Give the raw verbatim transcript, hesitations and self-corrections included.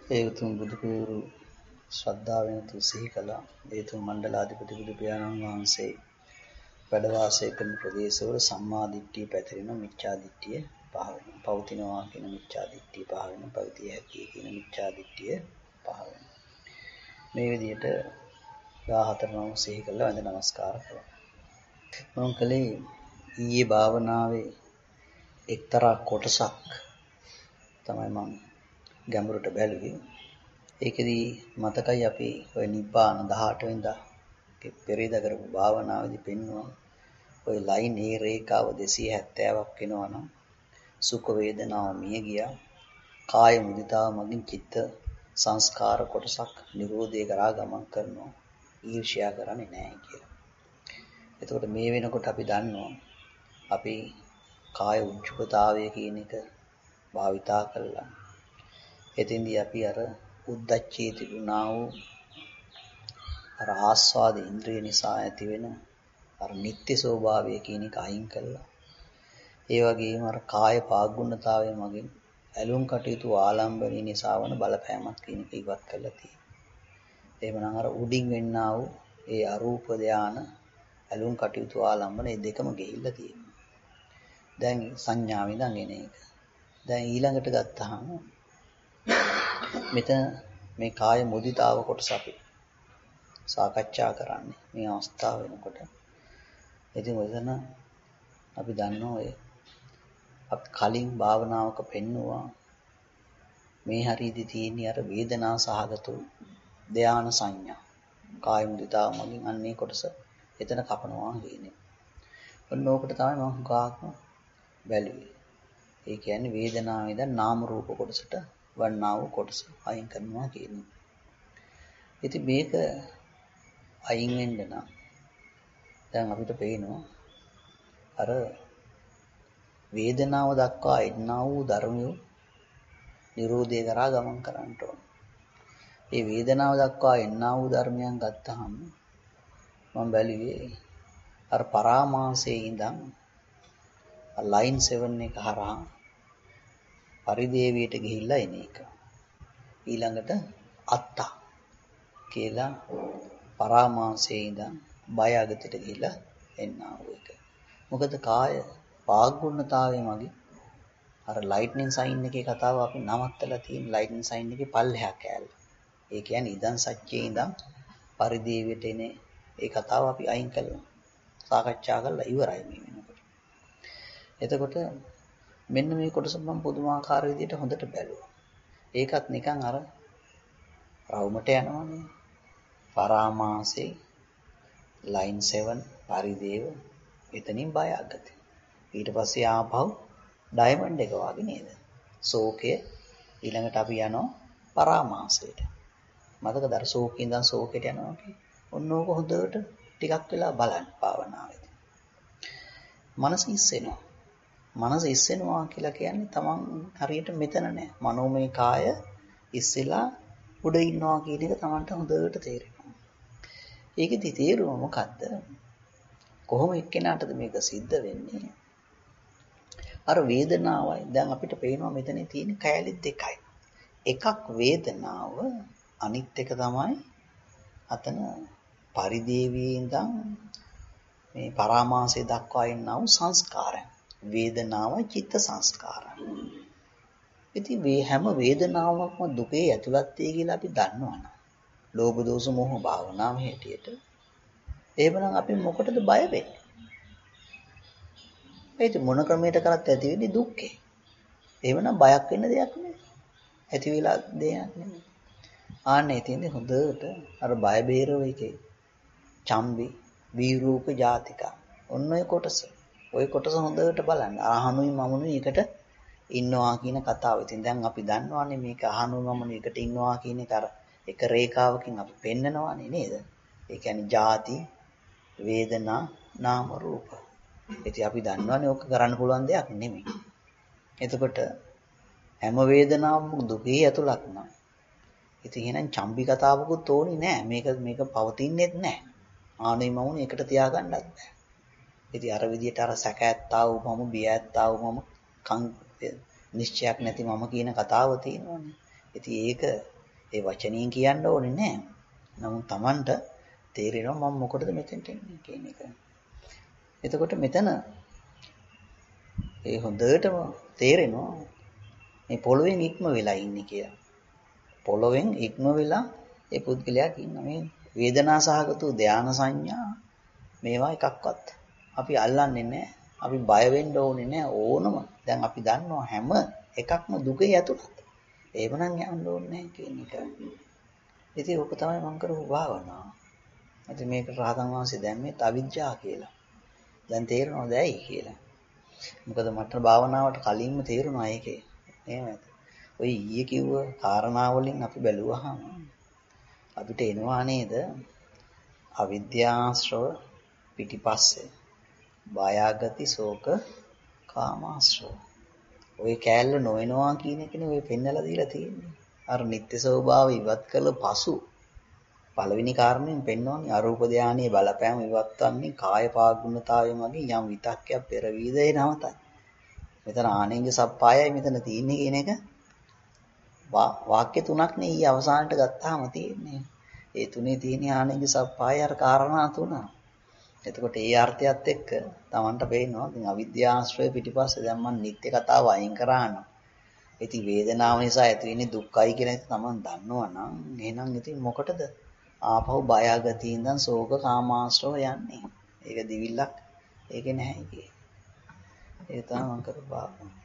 ඒ උතුම් බුදු පියාණන් ශ්‍රද්ධාවෙන් තු සිහි කළා. ඒ උතුම් මණ්ඩලාධිපති බුදු පියාණන් වහන්සේ වැඩ වාසය කරන ප්‍රදේශවල සම්මා දිට්ඨිය පැතිරෙන මිච්ඡා දිට්ඨිය පහළ වෙනවා. පවතිනවා කියන මිච්ඡා දිට්ඨිය පහළ වෙනවා. පවතිය හැකි කියන මිච්ඡා දිට්ඨිය පහළ වෙනවා. මේ විදිහට දාහතර නම සිහි කළා වන්ද නමස්කාර කළා. මම කලේ ඊයේ භාවනාවේ එක්තරා කොටසක් තමයි මම ගැඹුරට බැලුවේ. ඒකෙදී මතකයි අපි ඔය නිබ්බාන දහඅට වෙනිදා පෙරේද කරපු භාවනාවේදී පෙන්වුවා ඔය ලයින් ඒ රේඛාව දෙසිය හැත්තෑවක් වෙනවා නම් සුඛ වේදනාව මිය ගියා. කාය මුදිතාව මගින් චිත්ත සංස්කාර කොටසක් නිරෝධය කරා ගමන් කරනවා. ඊර්ෂ්‍යා කරන්නේ නැහැ කියලා. එතකොට මේ වෙනකොට අපි දන්නවා අපි කාය උච්චකතාවය කියන එක භාවිතා කළා. එතෙන්දී අපි අර උද්දච්චයේ තිබුණා වූ අර ආස්වාද ඉන්ද්‍රිය නිසා ඇති වෙන අර නිත්‍ය ස්වභාවය කියන එක අයින් කළා. ඒ වගේම අර කාය පාගුණතාවය මගින් ඇලුම් කටයුතු ආලම්බණය නිසා වන බලපෑමක් කියන එක ඉවත් කළා තියෙනවා. එහෙමනම් අර උඩින් වෙන්නා වූ ඒ අරූප ධාන ඇලුම් කටයුතු ආලම්බන මේ දෙකම ගෙහිලා තියෙනවා. දැන් සංඥාව ඉඳන් එන එක. දැන් ඊළඟට ගත්තාම මෙතන මේ කාය මුදිතාව කොටස අපි සාකච්ඡා කරන්නේ මේ අවස්ථාව වෙනකොට. ඉතින් ඔතන අපි දන්නවා ඔය අපි කලින් භාවනාවක පෙන්නුවා මේ හරියදී තියෙන අර වේදනා සහගත ධාන සංඥා කාය මුදිතාව මගින් අන්නේ කොටස එතන කපනවා කියන්නේ. ඔන්න ඕකට තමයි මම හුඟක්ම බැලුවේ. ඒ කියන්නේ වේදනාව ඉඳන් නාම රූප කොටසට වන්නා වූ කොටස අයින් කරනවා කියන්නේ. ඉතින් මේක අයින් වෙන්න නම් දැන් අපිට පේනවා අර වේදනාව දක්වා එන්නා වූ ධර්මිය නිරෝධය කරා ගමන් කරන්නට ඕන. මේ වේදනාව දක්වා එන්නා වූ ධර්මයන් ගත්තාම මම බැලුවේ අර පරාමාසයේ ඉඳන් ලයින් සෙවන් එක හරහා පරිදේවියට ගිහිල්ලා එන එක. ඊළඟට අත්තා කියලා පරාමාසයේ ඉඳන් බය අගතට ගිහිල්ලා එන්නා වූ එක. මොකද කාය පාගුණතාවයේ මගේ අර ලයිට්නින් සයින් එකේ කතාව අපි නවත්තලා තියෙන ලයිට්නින් සයින් එකේ පල්ලෙහා කෑල්ල. ඒ කියන්නේ ඉදන් සත්‍යයේ ඉඳන් පරිදේවියට එන ඒ කතාව අපි අයින් කළා. සාකච්ඡා කරලා ඉවරයි මේ වෙනකොට. එතකොට මෙන්න මේ කොටස මම පුදුමාකාර විදිහට හොඳට බැලුවා. ඒකත් නිකන් අර රවුමට යනවනේ. පරාමාසේ ලයින් සෙවන් පරිදේව එතනින් බය අගත. ඊට පස්සේ ආපහු ඩයමන්ඩ් එක වගේ නේද? ශෝකය ඊළඟට අපි යනවා පරාමාසයට. මතකද අර ශෝකේ ඉඳන් ශෝකයට යනවා කියන්නේ. ඔන්න ඕක හොඳට ටිකක් වෙලා බලන්න භාවනාවේදී. මනස ඉස්සෙනවා. මනස ඉස්සෙනවා කියලා කියන්නේ තමන් හරියට මෙතන නෑ. මනෝමය කාය ඉස්සෙලා උඩ ඉන්නවා කියන එක තමන්ට හොඳට තේරෙනවා. ඒකෙදි තේරුම මොකද්ද? කොහොම එක්කෙනාටද මේක සිද්ධ වෙන්නේ? අර වේදනාවයි දැන් අපිට පේනවා මෙතන තියෙන කැලි දෙකයි. එකක් වේදනාව අනිත් එක තමයි අතන පරිදේවියේ ඉඳන් මේ පරාමාසය දක්වා එනා වූ සංස්කාරය. වේදනාව චිත්ත සංස්කාරය. ඉතින් මේ හැම වේදනාවක්ම දුකේ ඇතුළත්ය කියලා අපි දන්නවනේ. ලෝභ දෝෂ මොහ භාවනාව හැටියට. එහෙමනම් අපි මොකටද බය වෙන්නේ? ඒක මොන ක්‍රමයකට කරත් ඇති වෙන්නේ දුක්ඛේ. එහෙමනම් බයක් වෙන්න දෙයක් නෑ. ඇති වෙලා දෙයක් නෙමෙයි. ආන්නේ තියෙන්නේ හොඳට අර බය බේරව එකේ. චම්බි වීරූප ජාතිකා. ඔන්න ඔය කොටස. ওই කොටස හොඳට බලන්න. අහනුයි මමනුයි එකට ඉන්නවා කියන කතාව. ඉතින් දැන් අපි දන්නවානේ මේක අහනුයි මමනුයි එකට ඉන්නවා කියන එක අර එක රේඛාවකින් අපි පෙන්නනවානේ නේද? ඒ කියන්නේ ජාති, වේදනා, නාම රූප. ඉතින් අපි දන්නවානේ ඕක කරන්න පුළුවන් දෙයක් නෙමෙයි. එතකොට හැම වේදනාවක්ම දුකේ ඇතුළත් නෑ. ඉතින් එහෙනම් චම්බි කතාවකුත් ඕනේ නෑ. මේක මේක පවතින්නේත් නෑ. ආනුයි මමුනේ එකට තියාගන්නත් බෑ. ඉතින් අර විදියට අර සැක ඇත්තා වූ මම බිය ඇත්තා වූ මම නිශ්චයක් නැති මම කියන කතාව තියෙනවානේ. ඉතින් ඒක ඒ වචනින් කියන්න ඕනේ නැහැ. නමුත් Tamanට තේරෙනවා මම මොකටද මෙතෙන්ට එන්නේ කියන එක. එතකොට මෙතන ඒ හොඳටම තේරෙනවා මේ පොළොවෙන් ඉක්ම වෙලා ඉන්නේ කියලා. පොළොවෙන් ඉක්ම වෙලා ඒ පුද්ගලයා ඉන්න මේ වේදනා සහගත ධානා සංඥා මේවා එකක්වත් අපි අල්ලන්නේ නැහැ. අපි බය වෙන්න ඕනේ නැහැ ඕනම. දැන් අපි දන්නවා හැම එකක්ම දුකේ ඇතුළත. ඒවනම් යන්න ඕනේ නැහැ කියන එක. ඉතින් ඔක තමයි මම කරපු භාවනාව. ඉතින් මේක රහතන් වහන්සේ දැම්මේ අවිජ්ජා කියලා. දැන් තේරෙනවද ඇයි කියලා? මොකද මට භාවනාවට කලින්ම තේරුණා ඒකේ. එහෙමද? ඔය ඊයේ කිව්ව කාරණා වලින් අපි බැලුවාම අපිට එනවා නේද? අවිද්‍යාශ්‍රව පිටිපස්සේ බයාගති ශෝක කාමාශ්‍රව. ඔය කෑල්ල නොවෙනවා කියන එකනේ ඔය පෙන්නලා දීලා තියෙන්නේ. අර නිත්‍ය ස්වභාවය ඉවත් කළ පසු පළවෙනි කාරණයෙන් පෙන්වන්නේ අරූප ධානයේ බලපෑම ඉවත් වන්නේ කාය පාගුණතාවය මගින් යම් විතක්කයක් පෙරවීද ඒ නවතයි. මෙතන ආනෙන්ජ සප්පායයි මෙතන තියෙන්නේ කියන එක වාක්‍ය තුනක් නේ ඊ අවසානට ගත්තාම තියෙන්නේ. ඒ තුනේ තියෙන ආනෙන්ජ සප්පාය අර කාරණා තුන. එතකොට ඒ අර්ථයත් එක්ක Tamanට පේනවා ඉතින් අවිද්‍යාශ්‍රය පිටිපස්සේ දැන් මම නිත්‍ය කතාව අයින් කරා නම් ඉතින් වේදනාව නිසා ඇති වෙන්නේ දුක්ඛයි කියලා ඉතින් Taman දන්නවනම් එහෙනම් ඉතින් මොකටද ආපහු බයගතිය ඉඳන් ශෝක කාමාශ්‍රව යන්නේ? ඒක දිවිල්ලක්. ඒක නැහැ කියේ. ඒක තමයි මම කරපු භාවනාව.